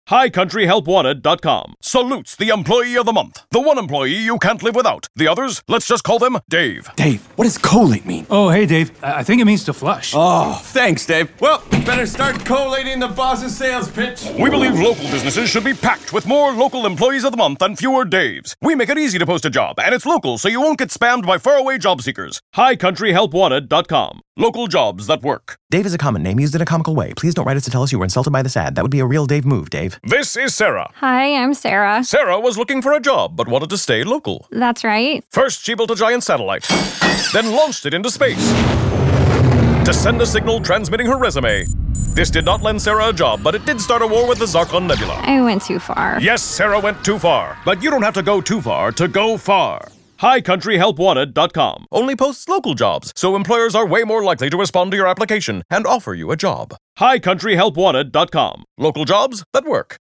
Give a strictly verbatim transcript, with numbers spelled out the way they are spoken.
high country help wanted dot com salutes the employee of the month. The one employee you can't live without. The others, let's just call them Dave. Dave, what does collate mean? Oh, hey, Dave. I I think it means to flush. Oh, thanks, Dave. Well, better start collating the boss's sales pitch. We believe local businesses should be packed with more local employees of the month and fewer Daves. We make it easy to post a job, and it's local, so you won't get spammed by faraway job seekers. high country help wanted dot com. Local jobs that work. Dave is a common name used in a comical way. Please don't write us to tell us you were insulted by this ad. That would be a real Dave move, Dave. This is Sarah. Hi, I'm Sarah. Sarah was looking for a job, but wanted to stay local. That's right. First, she built a giant satellite, then launched it into space to send a signal transmitting her resume. This did not lend Sarah a job, but it did start a war with the Zarkon Nebula. I went too far. Yes, Sarah went too far, but you don't have to go too far to go far. high country help wanted dot com only posts local jobs, so employers are way more likely to respond to your application and offer you a job. high country help wanted dot com. Local jobs that work.